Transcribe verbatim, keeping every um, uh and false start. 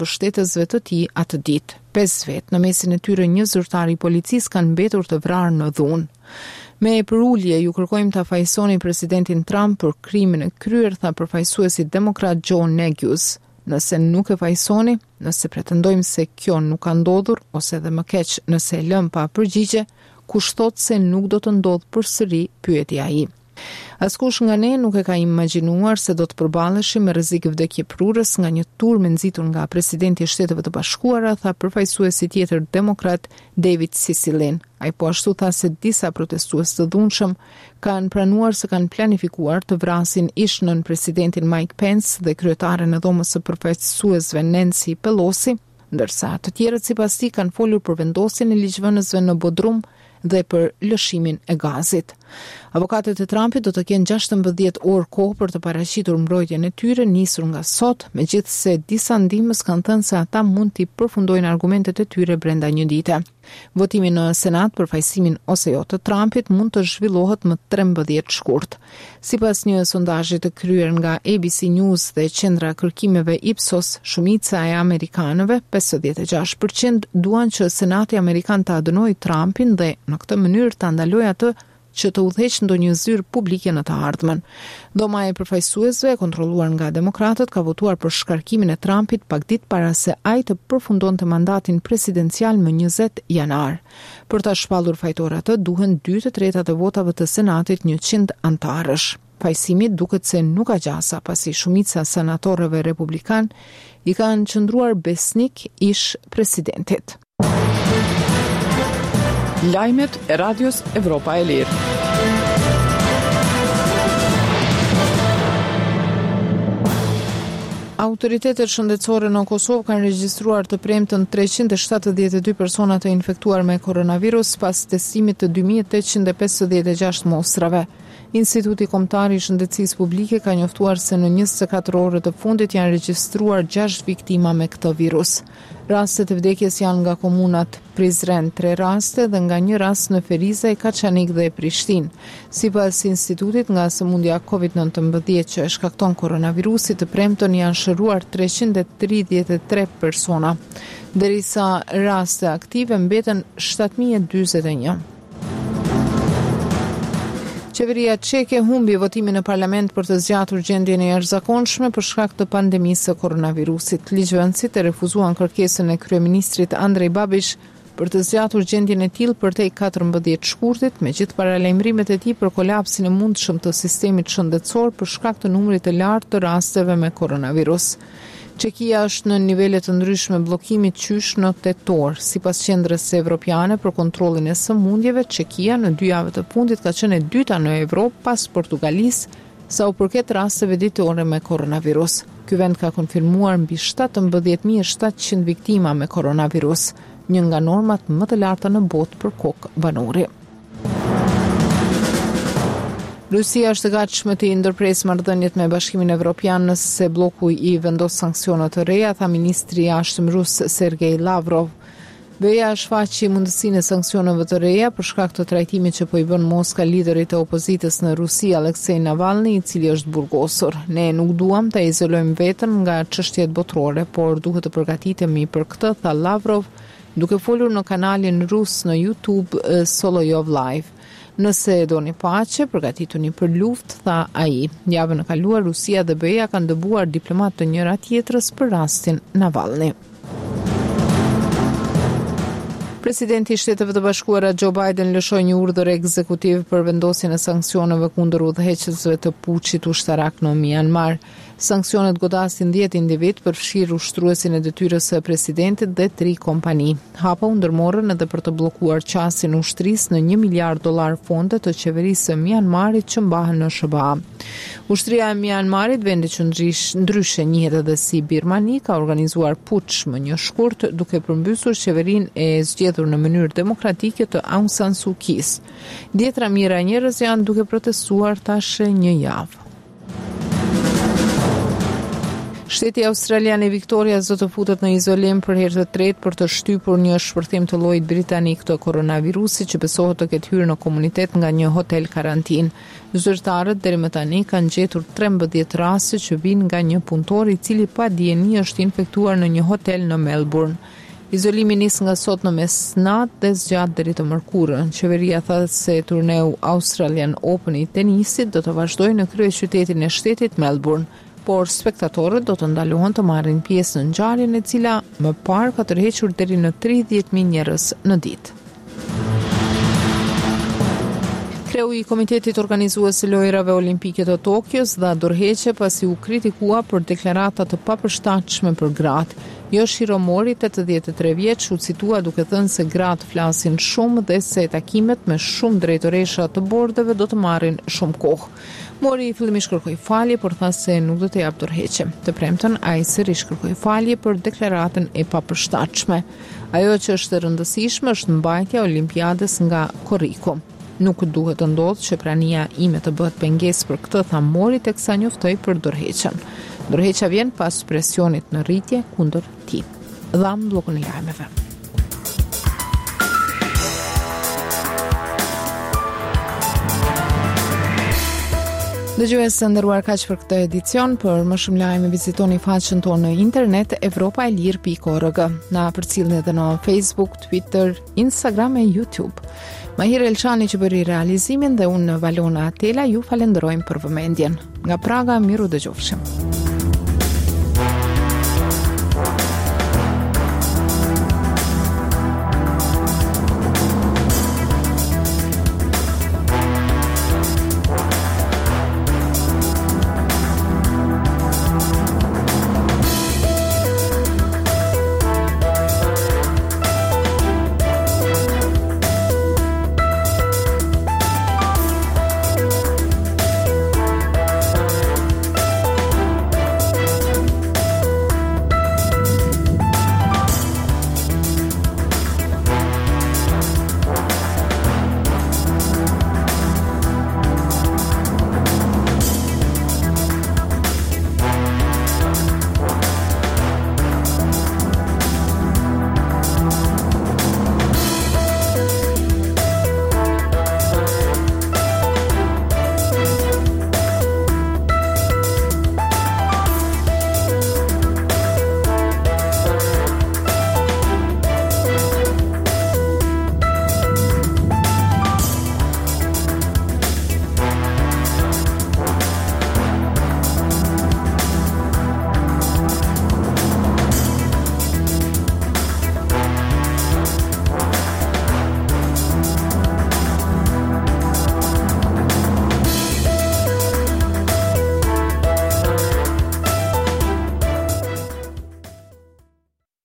mbështetësve të tij atë ditë. Pesë vet, në mesin e tyre një zyrtar i policisë, kanë mbetur të vrarë në dhunë. Me përulje ju kërkojmë ta fajsoni presidentin Trump për krimin e kryer, tha përfaqësuesi demokrat Joe Neguse. Nëse nuk e fajsoni, nëse pretendojmë se kjo nuk ka ndodhur, ose edhe më keq nëse e lëm pa përgjigje, kush thot se nuk do të ndodh përsëri, pyeti ai. Askush nga ne nuk e ka imagjinuar se do të përballeshim me rrezik vdekje prurës nga një turmë nxitur nga presidenti i Shteteve të Bashkuara, tha përfaqësuesi tjetër demokrat David Cicilline. Ai po ashtu tha se disa protestues të dhunshëm kanë pranuar se kanë planifikuar të vrasin ish-nën presidentin Mike Pence dhe kryetaren e dhomës së përfaqësuesve Nancy Pelosi, ndërsa të tjerët sipas tij kanë folur për vendosjen e ligjvënësve në Bodrum dhe për lëshimin e gazit. Avokatët e Trumpit do të kenë gjashtëmbëdhjetë orë kohë për të paraqitur mbrojtjen e tyre nisur nga sot, megjithse disa ndihmës kanë thënë se ata mund të përfundojnë argumentet e tyre brenda një dite. Votimi në Senat për fajsimin ose jo të Trumpit mund të zhvillohet më trembëdhjetë shkurt. Sipas një sondazhi të kryer nga A B C News dhe Qendra Kërkimeve Ipsos, shumica e amerikanëve, pesëdhjetë e gjashtë përqind, duan që Senati Amerikan të adënojë Trumpin dhe në këtë mënyrë ta ndalojë atë që të udhëheqë ndonjë zyrë publike në të ardhmen. Dhoma e përfaqësuesve, kontrolluar nga demokratët, ka votuar për shkarkimin e Trumpit pak ditë para se ai të përfundonte mandatin presidencial më njëzet janar. Për ta shpallur fajtor atë, duhen dy të tretat e votave të Senatit njëqind antarësh. Fajsimi duket se nuk ka gjasa, pasi shumica senatorëve republikan i kanë qëndruar besnik ish presidentit. Lajmet e Radios Evropa e Lirë. Autoritetet shëndetësore në Kosovë kanë regjistruar të premtën treqind e shtatëdhjetë e dy persona të infektuar me koronavirus pas testimit të dy mijë tetëqind e pesëdhjetë e gjashtë mostrave. Instituti Kombëtar i Shëndetësisë Publike ka njoftuar se në njëzet e katër orët të fundit janë regjistruar gjashtë viktima me këtë virus. Rastet e vdekjes janë nga komunat Prizren, tre raste, dhe nga një rast në Ferizaj, Kaçanik dhe Prishtinë. Sipas institutit, nga sëmundja covid nëntëmbëdhjetë që e shkakton koronavirusit, të premtën janë shëruar treqind e tridhjetë e tre persona, derisa raste aktive mbeten shtatë mijë e dyzet e një. Qeveria çeke humbi votimin në parlament për të zgjatur gjendjen e jashtëzakonshme për shkak të pandemisë së koronavirusit. Ligjvënësit e refuzuan kërkesën e kryeministrit Andrej Babish për të zgjatur gjendjen e tillë përtej katërmbëdhjetë shkurtit, me gjithë paralajmërimet e tij për kolapsin e mundshëm të sistemit shëndetësor për shkak të numrit të lartë të rasteve me koronavirus. Çekia është në nivele të ndryshme bllokimi qysh në tetor. Sipas Qendrës Evropiane për kontrollin e sëmundjeve, Çekia në dy javët të fundit ka qenë e dyta në Evropë pas Portugalisë sa u përket rasteve ditore me koronavirus. Ky vend ka konfirmuar mbi shtatëmbëdhjetë mijë e shtatëqind viktima me koronavirus, një nga normat më të larta në botë për kokë banori. Rusia është e gatshme të ndërpresë marrëdhëniet me Bashkimin Evropian nëse bloku i vendos sanksione të reja, tha ministri i jashtëm rus Sergej Lavrov. B-ja shfaqi mundësinë e sanksioneve të reja për shkak të trajtimit që po i bën Moska liderit të opozitës në Rusi, Aleksej Navalny, i cili është burgosur. Ne nuk duam të izolojmë veten nga çështjet botërore, por duhet të përgatitemi për këtë, tha Lavrov, duke folur në kanalin rus në YouTube Solovjov Live. Nëse doni paqe, përgatituni për luftë, tha ai. Javën e kaluar Rusia dhe B-ja kanë dëbuar diplomat të njëra tjetrës për rastin Navalny. Presidenti i Shteteve të Bashkuara Joe Biden lëshoi një urdhër ekzekutiv për vendosjen e sanksioneve kundër udhëheqësve të puçit ushtarak në Myanmar. Sanksionet godasin dhjetë individ, përfshirë ushtruesin e detyrës së presidentit dhe tri kompani. Hapa u ndërmorën edhe për të bllokuar qasjen ushtrisë në një miliard dollar fonde të qeverisë së Myanmarit që mbahen në S B A. Ushtria e Myanmarit, vendi që ndryshe njihet edhe si Birmani, ka organizuar puç më një shkurt duke përmbysur qeverinë e zgjedhur në mënyrë demokratike të Aung San Suu Kyi. Dhjetra mijëra njerëz janë duke protestuar tash një javë. Shteti australian e Victorias do të futet në izolim për herë të tretë për të shtypur një shpërthim të llojit britanik të koronavirusit që besohet të ketë hyrë në komunitet nga një hotel karantinë. Zyrtarët deri më tani kanë gjetur trembëdhjetë raste që vijnë nga një punëtor i cili pa dieni është infektuar në një hotel në Melbourne. Izolimi nis nga sot në mesnatë dhe zgjat deri të mërkurën. Qeveria tha se turneu Australian Open i tenisit do të vazhdojë në kryeqytetin e shtetit Melbourne, por spektatorët do të ndalohen të marrin pjesë në ngjarjen e cila më parë ka tërhequr deri në tridhjetë mijë njerëz në ditë. Kreu i Komitetit Organizues të Lojrave Olimpike të Tokios dha dorëheqje pasi u kritikua për deklarata të papërshtatshme për gratë. Yoshiro Mori, tetëdhjetë e tre vjeç, u citua duke thënë se gratë flasin shumë dhe se takimet me shumë drejtoresha të bordeve do të marrin shumë kohë. Mori fillimisht kërkoi falje, por tha se nuk do të jap dorëheqje. Të premten ai sërish kërkoi falje për deklaratën e papërshtatshme. Ajo që është e rëndësishme është mbajtja e Olimpiadës nga korriku. Nuk duhet të ndodhë që prania ime të bëhet pengesë për këtë, tha Mori, teksa njoftoi për dorëheqjen. Dorëheqja vjen pas presionit në rritje kundër tij. Dham bllokun e lajmeve. Dëgjues të nderuar, kaq për këtë edicion. Për më shumë lajme vizitoni faqen tonë në internet europa e lir pikë org. Na përcjellni edhe në Facebook, Twitter, Instagram e YouTube. Mahir Elçani që bëri realizimin dhe unë Valona Atela ju falenderojmë për vëmendjen. Nga Praga, miru dëgjofshim.